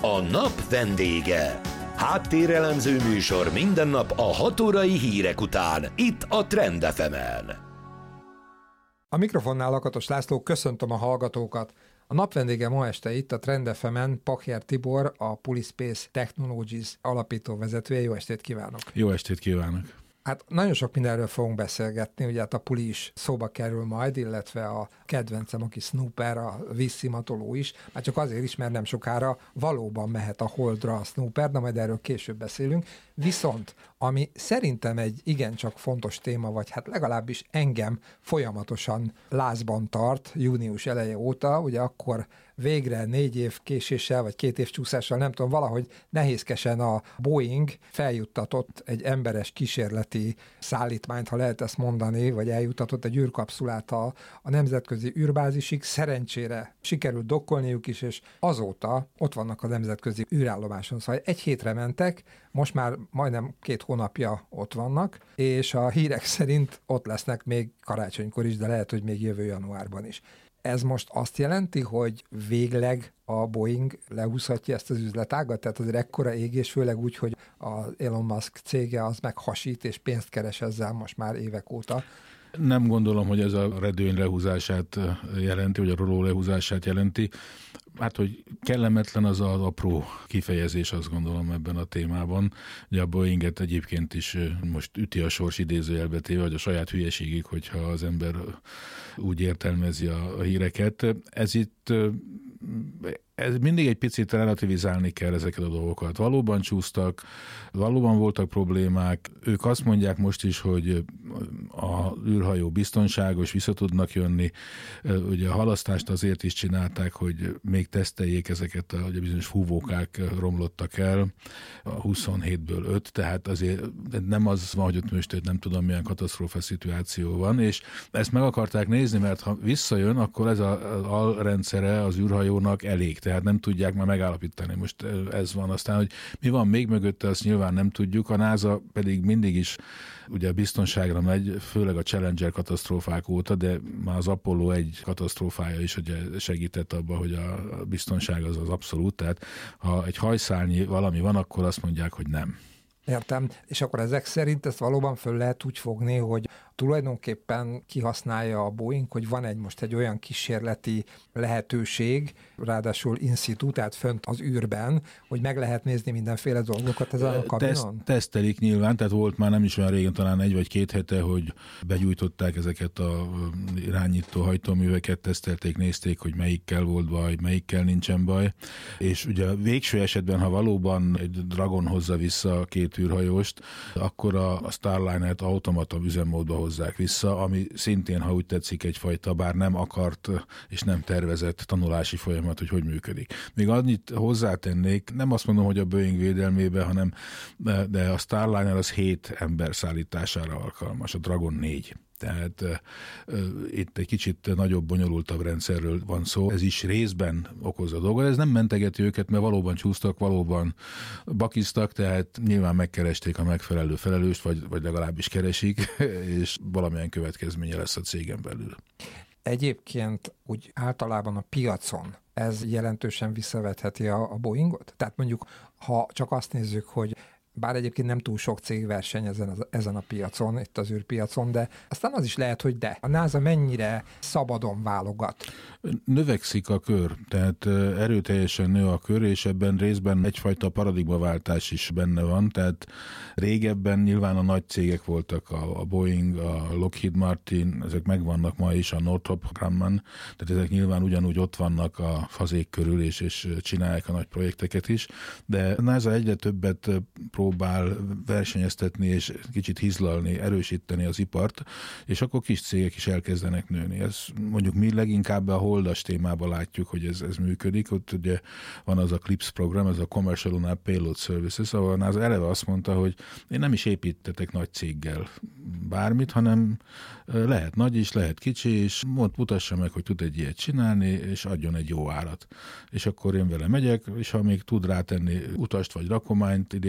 A nap vendége. Háttérelemző műsor minden nap a 6 órai hírek után, itt a Trend FM-en. A mikrofonnál Lakatos László, köszöntöm a hallgatókat. A nap vendége ma este itt a Trend FM-en Pakjer Tibor, a Pulispace Technologies alapító vezetője. Jó estét kívánok! Jó estét kívánok! Hát nagyon sok mindenről fogunk beszélgetni, ugye hát a Puli is szóba kerül majd, illetve a kedvencem, aki Snooper, a vízszimatoló is, már csak azért is, mert nem sokára valóban mehet a Holdra a Snooper, de majd erről később beszélünk. Viszont, ami szerintem egy igencsak fontos téma, vagy hát legalábbis engem folyamatosan lázban tart június eleje óta, ugye akkor végre 4 év késéssel, vagy 2 év csúszással, nem tudom, valahogy nehézkesen a Boeing feljuttatott egy emberes kísérleti szállítmányt, ha lehet ezt mondani, vagy eljuttatott egy űrkapszulát a nemzetközi űrbázisig. Szerencsére sikerült dokkolniuk is, és azóta ott vannak a nemzetközi űrállomáson. Szóval 1 hétre mentek, most már majdnem 2 hónapja ott vannak, és a hírek szerint ott lesznek még karácsonykor is, de lehet, hogy még jövő januárban is. Ez most azt jelenti, hogy végleg a Boeing lehúzhatja ezt az üzletágat? Tehát azért ekkora égés, főleg úgy, hogy az Elon Musk cége az meg hasít és pénzt keres ezzel most már évek óta. Nem gondolom, hogy ez a redőny lehúzását jelenti, vagy a roló lehúzását jelenti. Hát, hogy kellemetlen az az apró kifejezés, azt gondolom ebben a témában. Ugye a Boeinget egyébként is most üti a sors idézőjelbe téve, vagy a saját hülyeségig, hogyha az ember úgy értelmezi a híreket. Ez mindig egy picit relativizálni kell ezeket a dolgokat. Valóban csúsztak, valóban voltak problémák. Ők azt mondják most is, hogy a űrhajó biztonságos, vissza tudnak jönni. Ugye a halasztást azért is csinálták, hogy még teszteljék ezeket, hogy a bizonyos fúvókák romlottak el, a 27-ből 5, tehát azért nem az van, hogy ott most nem tudom milyen katasztrófa szituáció van, és ezt meg akarták nézni, mert ha visszajön, akkor ez az alrendszere az űrhajónak elég, tehát nem tudják már megállapítani. Most ez van. Aztán, hogy mi van még mögötte, azt nyilván nem tudjuk. A NASA pedig mindig is ugye a biztonságra megy, főleg a Challenger katasztrófák óta, de már az Apollo 1 katasztrófája is ugye segített abba, hogy a biztonság az abszolút. Tehát ha egy hajszálnyi valami van, akkor azt mondják, hogy nem. Értem. És akkor ezek szerint ezt valóban föl lehet úgy fogni, hogy tulajdonképpen kihasználja a Boeing, hogy van most egy olyan kísérleti lehetőség, ráadásul in situ, tehát fönt az űrben, hogy meg lehet nézni mindenféle dolgokat ezen a kabinon? Tesztelik nyilván, tehát volt már nem is olyan régen, talán 1 vagy 2 hete, hogy begyújtották ezeket a irányító hajtóműveket, tesztelték, nézték, hogy melyikkel volt baj, melyikkel nincsen baj, és ugye a végső esetben, ha valóban egy Dragon hozza vissza a 2 űrhajóst, akkor a Starliner-t automata üzemmódba hozzák vissza, ami szintén, ha úgy tetszik, egyfajta, bár nem akart és nem tervezett tanulási folyamat, hogy működik. Még annyit hozzátennék, nem azt mondom, hogy a Boeing védelmébe, hanem de a Starliner az 7 ember szállítására alkalmas, a Dragon 4. Tehát itt egy kicsit nagyobb, bonyolultabb rendszerről van szó. Ez is részben okozza dolgot. Ez nem mentegeti őket, mert valóban csúsztak, valóban bakiztak, tehát nyilván megkeresték a megfelelő felelőst, vagy legalábbis keresik, és valamilyen következménye lesz a cégen belül. Egyébként úgy általában a piacon ez jelentősen visszavetheti a Boeingot? Tehát mondjuk, ha csak azt nézzük, hogy bár egyébként nem túl sok cég verseny ezen a piacon, itt az űrpiacon, de aztán az is lehet, hogy a NASA mennyire szabadon válogat. Növekszik a kör, tehát erőteljesen nő a kör, és ebben részben egyfajta paradigmaváltás is benne van, tehát régebben nyilván a nagy cégek voltak, a Boeing, a Lockheed Martin, ezek megvannak ma is, a Northrop Grumman, tehát ezek nyilván ugyanúgy ott vannak a fazék körül, és csinálják a nagy projekteket is, de a NASA egyre többet próbál versenyeztetni és kicsit hizlalni, erősíteni az ipart, és akkor kis cégek is elkezdenek nőni. Ez mondjuk mi leginkább a holdas témában látjuk, hogy ez működik. Ott ugye van az a CLPS program, ez a Commercial Lunar Payload Services, ahol NASA eleve azt mondta, hogy én nem is építetek nagy céggel bármit, hanem lehet nagy is, lehet kicsi, és mutassa meg, hogy tud egy ilyet csinálni, és adjon egy jó árat. És akkor én vele megyek, és ha még tud rátenni utast vagy rakományt, idézőjelbe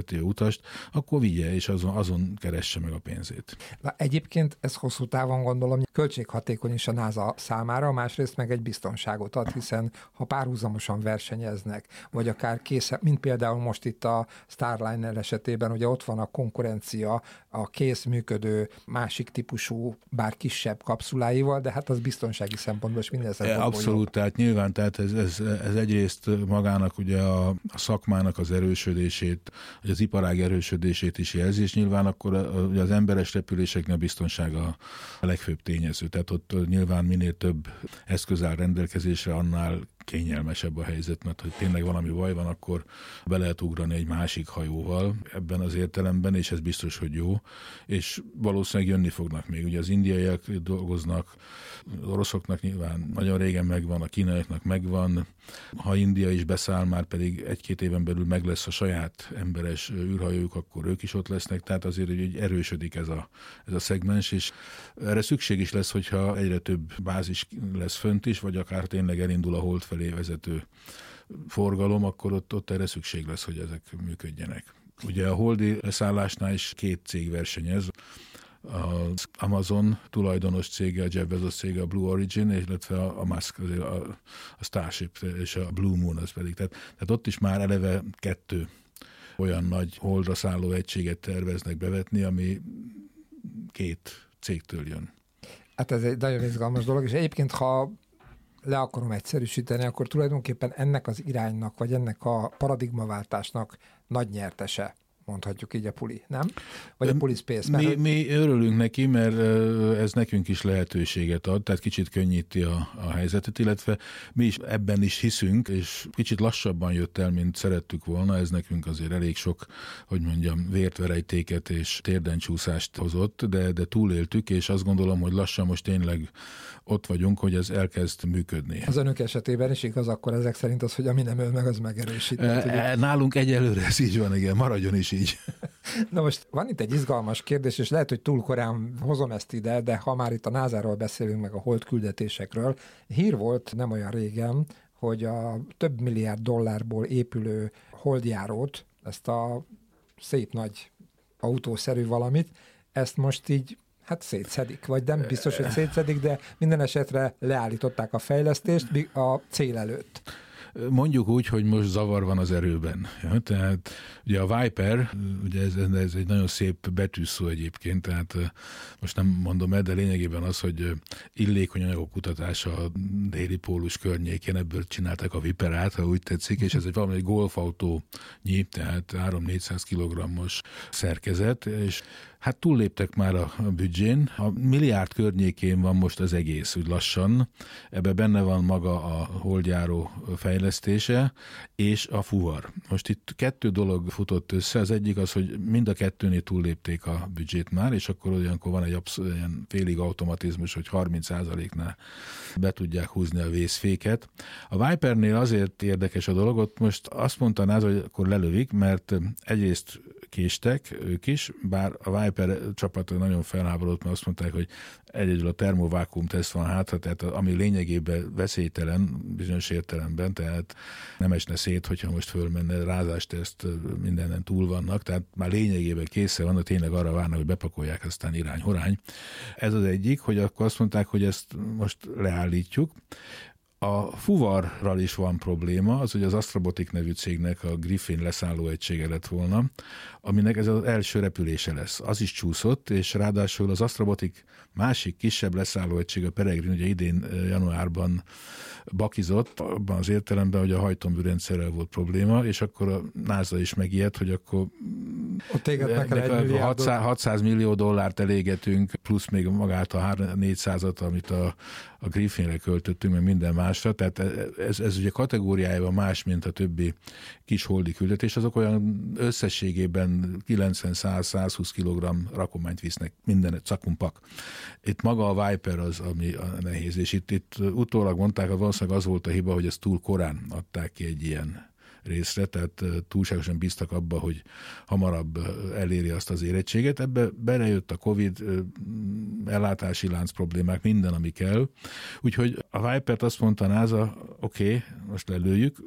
bevezető utast, akkor vigye, és azon keresse meg a pénzét. Na, egyébként ez hosszú távon gondolom költséghatékony is a NASA számára, másrészt meg egy biztonságot ad, hiszen ha párhuzamosan versenyeznek, vagy akár mint például most itt a Starliner esetében, ugye ott van a konkurencia a kész működő másik típusú, bár kisebb kapszuláival, de hát az biztonsági szempontból is minden szempontból abszolút, tehát nyilván, tehát ez egyrészt magának ugye a szakmának az erősödését, vagy az iparág erősödését is jelzi, és nyilván akkor ugye az emberes repüléseknek a biztonsága a legfőbb tényező. Tehát ott nyilván minél több eszköz áll rendelkezésre, annál kényelmesebb a helyzet, mert hogy tényleg valami baj van, akkor be lehet ugrani egy másik hajóval ebben az értelemben, és ez biztos, hogy jó, és valószínűleg jönni fognak még. Ugye az indiaiak dolgoznak, az oroszoknak nyilván nagyon régen megvan, a kínaiaknak megvan, ha India is beszáll, már pedig 1-2 éven belül meg lesz a saját emberes űrhajójuk, akkor ők is ott lesznek, tehát azért hogy erősödik ez a szegmens, és erre szükség is lesz, hogyha egyre több bázis lesz fönt is, vagy akár tényleg elindul a hold felé vezető forgalom, akkor ott erre szükség lesz, hogy ezek működjenek. Ugye a holdi leszállásnál is 2 cég versenyez, az Amazon tulajdonos cége, a Jeff Bezos cége, a Blue Origin, illetve a Musk, a Starship és a Blue Moon, az pedig. Tehát ott is már eleve 2 olyan nagy holdra szálló egységet terveznek bevetni, ami 2 cégtől jön. Hát ez egy nagyon izgalmas dolog, és egyébként, ha le akarom egyszerűsíteni, akkor tulajdonképpen ennek az iránynak, vagy ennek a paradigmaváltásnak nagy nyertese, mondhatjuk így a Puli, nem? Vagy a Puli Space. Mi örülünk neki, mert ez nekünk is lehetőséget ad, tehát kicsit könnyíti a helyzetet, illetve mi is ebben is hiszünk, és kicsit lassabban jött el, mint szerettük volna, ez nekünk azért elég sok, hogy mondjam, vértverejtéket és térdencsúszást hozott, de túléltük, és azt gondolom, hogy lassan most tényleg ott vagyunk, hogy ez elkezd működni. Az önök esetében is igaz, akkor ezek szerint az, hogy ami nem öl meg, az megerősít. Nálunk egyelőre ez így van, igen, maradjon is így. Na most van itt egy izgalmas kérdés, és lehet, hogy túl korán hozom ezt ide, de ha már itt a NASA-ról beszélünk, meg a hold küldetésekről, hír volt nem olyan régen, hogy a több milliárd dollárból épülő holdjárót, ezt a szép nagy autószerű valamit, ezt most így szétszedik, vagy nem biztos, hogy szétszedik, de minden esetre leállították a fejlesztést a cél előtt. Mondjuk úgy, hogy most zavar van az erőben. Ja, tehát ugye a Viper, ugye ez egy nagyon szép betűszó egyébként, tehát most nem mondom el, de lényegében az, hogy illékony anyagok kutatása a déli pólus környékén, ebből csinálták a Viperát, ha úgy tetszik, és ez valami golfautónyi, tehát 300-400 kilogrammos szerkezet, és hát túlléptek már a büdzsén. A milliárd környékén van most az egész, úgy lassan. Ebben benne van maga a holdjáró fejlesztése és a fuvar. Most itt 2 dolog futott össze. Az egyik az, hogy mind a 2-nél túllépték a büdzsét már, és akkor olyankor van egy ilyen félig automatizmus, hogy 30%-nál be tudják húzni a vészféket. A Vipernél azért érdekes a dolog, ott most azt mondanád, hogy akkor lelövik, mert egyrészt késtek ők is, bár a Viper csapat nagyon felháborodott, mert azt mondták, hogy egyedül a termovákuum teszt van hátra, tehát ami lényegében veszélytelen bizonyos értelemben, tehát nem esne szét, hogyha most fölmenne, rázásteszt mindenen túl vannak, tehát már lényegében készen vannak, tényleg arra várnak, hogy bepakolják, aztán irány-horány. Ez az egyik, hogy akkor azt mondták, hogy ezt most leállítjuk. A fuvarral is van probléma, az, hogy az Astrobotic nevű cégnek a Griffin leszálló egysége lett volna, aminek ez az első repülése lesz. Az is csúszott, és ráadásul az Astrobotic másik kisebb leszálló egység, a Peregrine, ugye idén januárban bakizott, abban az értelemben, hogy a hajtóműrendszerrel volt probléma, és akkor a NASA is megijedt, hogy akkor 600 millió dollárt elégetünk, plusz még magát a 400-at, amit a Griffinre költöttünk, meg minden másra, tehát ez ugye kategóriájában más, mint a többi kis holdi küldetés, azok olyan összességében 90-100-120 kg rakományt visznek minden cakumpak. Itt maga a Viper az, ami a nehéz, és itt utólag mondták, hogy valószínűleg az volt a hiba, hogy ezt túl korán adták ki egy ilyen részre, tehát túlságosan bíztak abba, hogy hamarabb eléri azt az érettséget. Ebbe belejött a Covid, ellátási lánc problémák, minden, ami kell. Úgyhogy a Vipert azt mondta NASA, oké, most lelőjük, de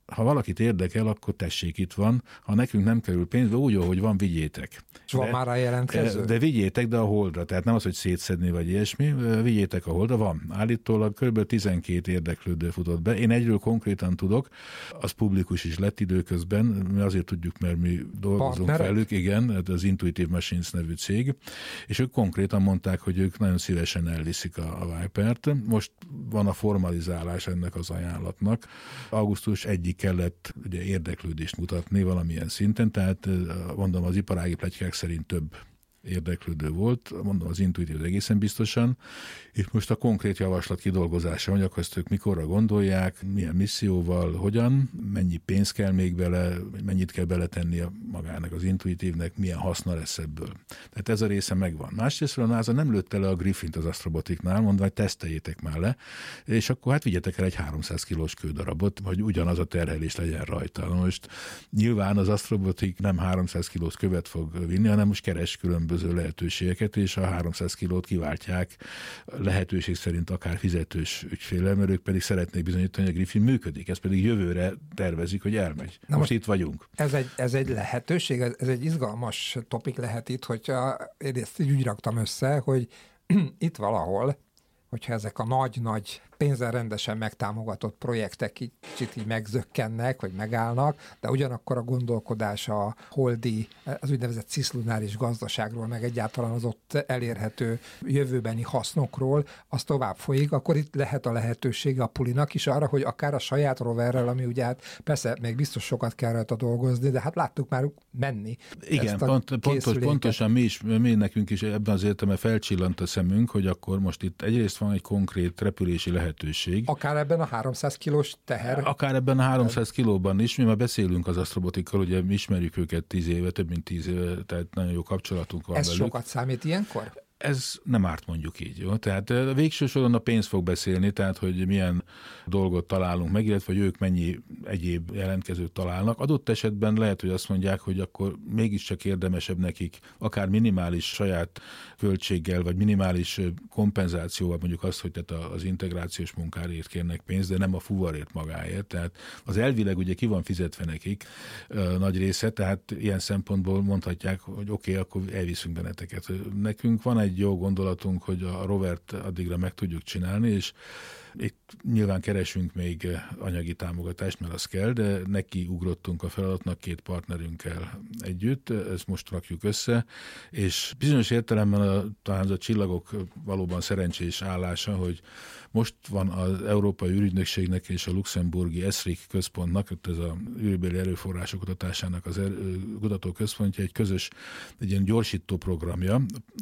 ha valakit érdekel, akkor tessék, itt van. Ha nekünk nem kerül pénzbe, úgy, ahogy van, vigyétek. És van már a jelentkező? De vigyétek, de a Holdra. Tehát nem az, hogy szétszedni vagy ilyesmi, vigyétek a Holdra. Van. Állítólag kb. 12 érdeklődő futott be. Én egyről konkrétan tudok, az publikus is lett időközben. Mi azért tudjuk, mert mi dolgozunk velük, igen, az Intuitive Machines nevű cég, és ők konkrétan mondták, hogy ők nagyon szívesen elviszik a Vipert. Most van a formalizálás ennek az ajánlatnak. Augusztus 1-ig kellett ugye érdeklődést mutatni valamilyen szinten, tehát mondom, az iparági pletykák szerint több érdeklődő volt, mondom, az Intuitive egészen biztosan, és most a konkrét javaslat kidolgozása, hogy akkor ezt ők mikorra gondolják, milyen misszióval, hogyan, mennyi pénz kell még bele, mennyit kell beletenni a magának az Intuitive-nek, milyen haszna lesz ebből. Tehát ez a része megvan. Másrésztről a NASA nem lőtte le a Griffint az Astroboticnál, mondva, hogy teszteljétek már le, és akkor hát vigyetek el egy 300 kilós kődarabot, hogy ugyanaz a terhelés legyen rajta. Most nyilván az Astrobotic nem 300 kilós követ fog vinni, hanem most keres különböző lehetőségeket, és a 300 kilót kiváltják lehetőség szerint akár fizetős ügyféllel, mert ők pedig szeretnék bizonyítani, hogy a Griffin működik. Ez pedig jövőre tervezik, hogy elmegy. Most itt vagyunk. Ez egy lehetőség, ez egy izgalmas topik lehet itt, hogyha én ezt így úgy raktam össze, hogy itt valahol, hogyha ezek a nagy-nagy pénzzel rendesen megtámogatott projektek kicsit így megzökkennek, vagy megállnak, de ugyanakkor a gondolkodás a holdi, az úgynevezett ciszlunáris gazdaságról, meg egyáltalán az ott elérhető jövőbeni hasznokról, az tovább folyik, akkor itt lehet a lehetősége a Pulinak is arra, hogy akár a saját roverrel, ami ugye hát persze még biztos sokat kell rajta dolgozni, de hát láttuk már menni. Igen, pontosan mi nekünk is ebben az értelemben felcsillant a szemünk, hogy akkor most itt egyrészt van egy konkrét repülési lehetőség. Akár ebben a 300 kilós teher? Akár ebben a 300 kilóban is. Mi már beszélünk az Astrobotikkal, ugye mi ismerjük őket 10 éve, több mint 10 éve, tehát nagyon jó kapcsolatunk van velük. Ez velük. sokat számít ilyenkor? Ez nem árt, mondjuk így. Jó? Tehát végső soron a pénz fog beszélni, tehát hogy milyen dolgot találunk meg, illetve hogy ők mennyi egyéb jelentkezőt találnak. Adott esetben lehet, hogy azt mondják, hogy akkor mégiscsak érdemesebb nekik akár minimális saját költséggel, vagy minimális kompenzációval, mondjuk azt, hogy tehát az integrációs munkáért kérnek pénzt, de nem a fuvarért magáért. Tehát az elvileg ugye ki van fizetve nekik nagy része, tehát ilyen szempontból mondhatják, hogy oké, akkor elviszünk benneteket. Nekünk van egy jó gondolatunk, hogy a rovert addigra meg tudjuk csinálni, és itt nyilván keresünk még anyagi támogatást, mert az kell, de neki ugrottunk a feladatnak 2 partnerünkkel együtt, ezt most rakjuk össze, és bizonyos értelemben talán a csillagok valóban szerencsés állása, hogy most van az Európai űrügynökségnek és a luxemburgi ESRIC központnak, ez a űrbéli erőforrások kutatásának az kutatóközpontja, egy ilyen gyorsító programja,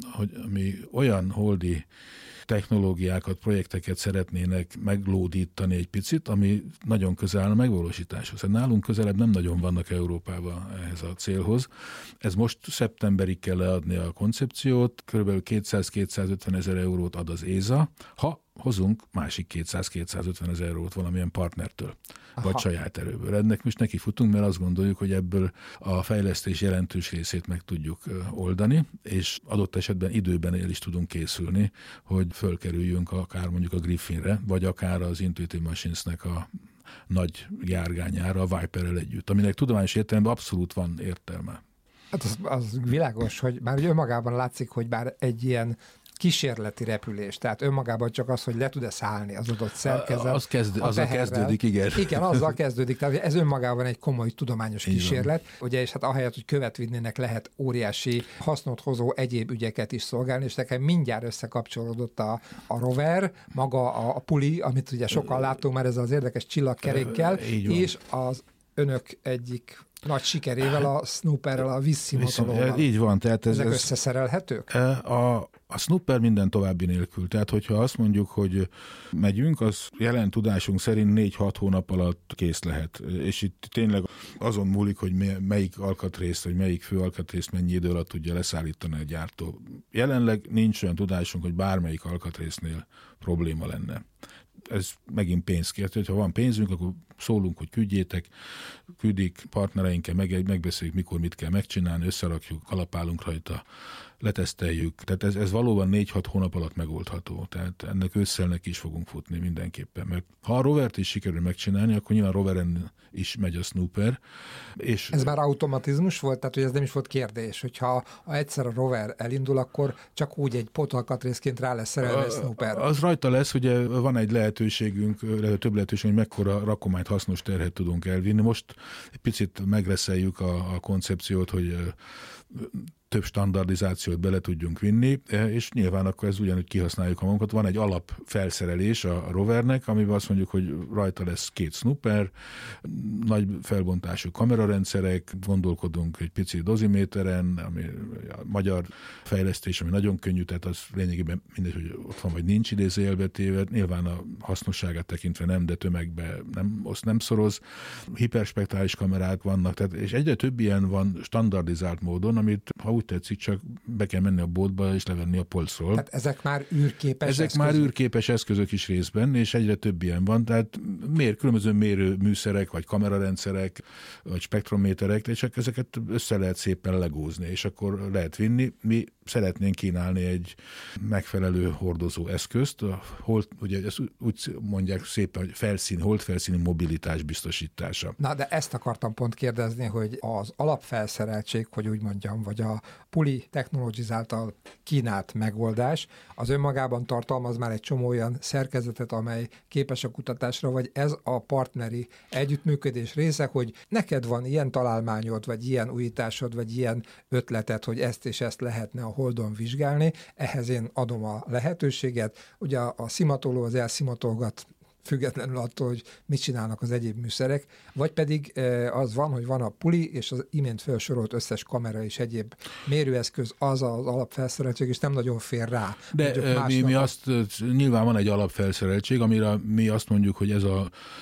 ami olyan holdi technológiákat, projekteket szeretnének meglódítani egy picit, ami nagyon közel áll a megvalósításhoz. Nálunk közelebb nem nagyon vannak Európában ehhez a célhoz. Ez most szeptemberig kell leadni a koncepciót, kb. 200-250 ezer eurót ad az ESA, ha hozunk másik 200-250 ezer eurót valamilyen partnertől, vagy saját erőből. Ennek most neki futunk, mert azt gondoljuk, hogy ebből a fejlesztés jelentős részét meg tudjuk oldani, és adott esetben időben el is tudunk készülni, hogy fölkerüljünk akár mondjuk a Griffinre, vagy akár az Intuitive Machines-nek a nagy járgányára, a Viperrel együtt, aminek tudományos értelemben abszolút van értelme. Hát az világos, hogy már önmagában látszik, hogy bár egy ilyen kísérleti repülés, tehát önmagában csak az, hogy le tud-e szállni az adott szerkezet. Azzal kezdődik, igen. Igen, azzal kezdődik, tehát ez önmagában egy komoly tudományos kísérlet, ugye, és hát ahelyett, hogy követ vinnének, lehet óriási hasznot hozó egyéb ügyeket is szolgálni, és nekem mindjárt összekapcsolódott a rover, maga a puli, amit ugye sokan látunk már, ez az érdekes csillagkerékkel, és az önök egyik nagy sikerével, a Snooperrel, a Vissimatolóval. Így van. Tehát ezek összeszerelhetők? A Snooper minden további nélkül. Tehát, hogyha azt mondjuk, hogy megyünk, az jelen tudásunk szerint 4-6 hónap alatt kész lehet. És itt tényleg azon múlik, hogy melyik alkatrészt, vagy melyik fő alkatrészt mennyi idő alatt tudja leszállítani a gyártó. Jelenleg nincs olyan tudásunk, hogy bármelyik alkatrésznél probléma lenne. Ez megint pénzkért, hogyha van pénzünk, akkor szólunk, hogy küldjétek, küldik partnereinkkel, megbeszéljük, mikor mit kell megcsinálni, összerakjuk, kalapálunk rajta, leteszteljük. Tehát ez valóban 4-6 hónap alatt megoldható. Tehát ennek ősszel neki is fogunk futni mindenképpen. Mert ha a rovert is sikerül megcsinálni, akkor nyilván roveren is megy a snooper. És ez már automatizmus volt, tehát hogy ez nem is volt kérdés, hogyha egyszer a rover elindul, akkor csak úgy egy pótalkatrészként rá lesz szerelve a snooper. Az rajta lesz, ugye van egy lehetőségünk, több lehetőség, hogy mekkora rakományt, hasznos terhet tudunk elvinni. Most egy picit megreszeljük a koncepciót, hogy több standardizációt bele tudjunk vinni, és nyilván akkor ez ugyanúgy kihasználjuk a magunkat. Van egy alapfelszerelés a rovernek, amiben azt mondjuk, hogy rajta lesz 2 snooper, nagy felbontású kamerarendszerek, gondolkodunk egy pici doziméteren, ami a magyar fejlesztés, ami nagyon könnyű, tehát az lényegében mindegy, hogy ott van vagy nincs idézőjelbe téve, nyilván a hasznosságát tekintve nem, de tömegbe nem szoroz. Hiperspektrális kamerák vannak, tehát, és egyre több ilyen van standardizált módon, amit ha úgy tetszik, csak be kell menni a boltba és levenni a polcról. Tehát ezek már űrképes eszközök? Már űrképes eszközök is részben, és egyre több ilyen van, tehát különböző mérőműszerek, vagy kamerarendszerek, vagy spektrométerek, és ezeket össze lehet szépen legózni, és akkor lehet vinni. Mi szeretnénk kínálni egy megfelelő hordozó eszközt, ugye ezt úgy mondják szépen, hogy holdfelszíni mobilitás biztosítása. Na, de ezt akartam pont kérdezni, hogy az alapfelszereltség, hogy úgy mondjam, vagy a Puli Technologies által kínált megoldás, az önmagában tartalmaz már egy csomó olyan szerkezetet, amely képes a kutatásra, vagy ez a partneri együttműködés része, hogy neked van ilyen találmányod, vagy ilyen újításod, vagy ilyen ötleted, hogy ezt és ezt lehetne a Holdon vizsgálni, ehhez én adom a lehetőséget. Ugye a szimatoló az elszimatolgat függetlenül attól, hogy mit csinálnak az egyéb műszerek, vagy pedig az van, hogy van a Puli, és az imént felsorolt összes kamera és egyéb mérőeszköz, az az alapfelszereltség, és nem nagyon fér rá. De mi azt, nyilván van egy alapfelszereltség, amire mi azt mondjuk, hogy ez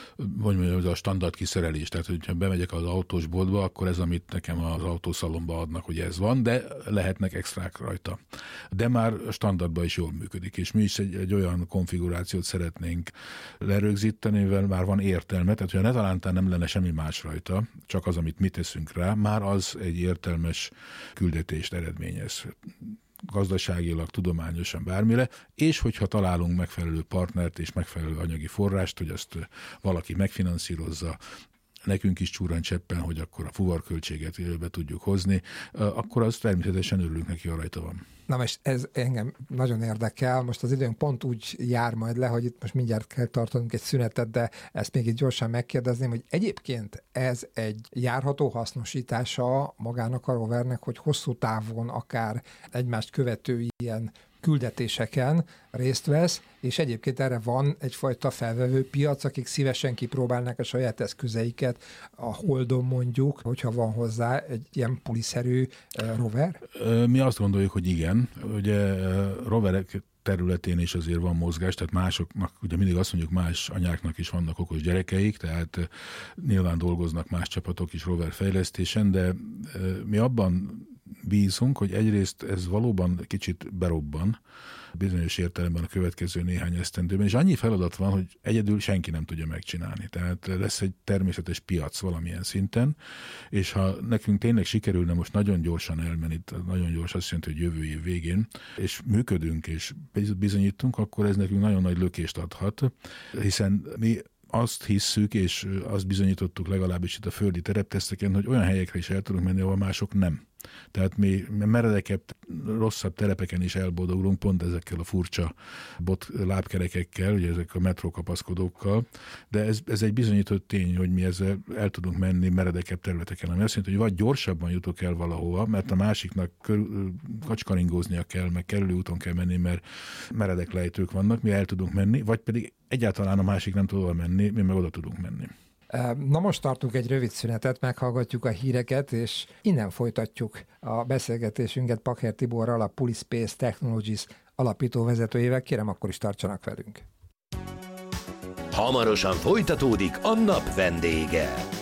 a standard kiszerelés, tehát hogyha bemegyek az autós boltba, akkor ez, amit nekem az autószalomba adnak, hogy ez van, de lehetnek extrák rajta. De már standardban is jól működik, és mi is egy olyan konfigurációt szeretnénk lerögzíteni, mivel már van értelme, tehát hogyha netalántán nem lenne semmi más rajta, csak az, amit mi teszünk rá, már az egy értelmes küldetést eredményez. Gazdaságilag, tudományosan, bármire, és hogyha találunk megfelelő partnert és megfelelő anyagi forrást, hogy azt valaki megfinanszírozza, nekünk is csúran cseppen, hogy akkor a fuvarköltséget be tudjuk hozni, akkor az természetesen örülünk neki, ha rajta van. Na most ez engem nagyon érdekel, most az időnk pont úgy jár majd le, hogy itt most mindjárt kell tartanunk egy szünetet, de ezt még itt gyorsan megkérdezném, hogy egyébként ez egy járható hasznosítása magának a rovernek, hogy hosszú távon akár egymást követő ilyen küldetéseken részt vesz, és egyébként erre van egyfajta felvevő piac, akik szívesen kipróbálnak a saját eszközeiket a Holdon mondjuk, hogyha van hozzá egy ilyen puliszerű rover? Mi azt gondoljuk, hogy igen. Ugye roverek területén is azért van mozgás, tehát másoknak, ugye mindig azt mondjuk, más anyáknak is vannak okos gyerekeik, tehát nyilván dolgoznak más csapatok is roverfejlesztésen, de mi abban bízunk, hogy egyrészt ez valóban kicsit berobban, bizonyos értelemben a következő néhány esztendőben, és annyi feladat van, hogy egyedül senki nem tudja megcsinálni. Tehát lesz egy természetes piac valamilyen szinten, és ha nekünk tényleg sikerülne most nagyon gyorsan elmenni, nagyon gyors azt jelenti, hogy jövő év végén, és működünk, és bizonyítunk, akkor ez nekünk nagyon nagy lökést adhat, hiszen mi azt hisszük, és azt bizonyítottuk legalábbis itt a földi terepteszteken, hogy olyan helyekre is el tudunk menni, ahol mások nem. Tehát mi meredekebb, rosszabb telepeken is elboldogulunk, pont ezekkel a furcsa lábkerekekkel, ugye ezek a metrókapaszkodókkal, de ez egy bizonyított tény, hogy mi ezzel el tudunk menni meredekebb területeken, ami azt jelenti, hogy vagy gyorsabban jutok el valahova, mert a másiknak kacskaringóznia kell, meg kerülő úton kell menni, mert meredek lejtők vannak, mi el tudunk menni, vagy pedig egyáltalán a másik nem tud oda menni, mi meg oda tudunk menni. Na most tartunk egy rövid szünetet, meghallgatjuk a híreket, és innen folytatjuk a beszélgetésünket Pacher Tiborral, a PuliSpace Technologies alapító vezetőjével. Kérem, akkor is tartsanak velünk. Hamarosan folytatódik a nap vendége.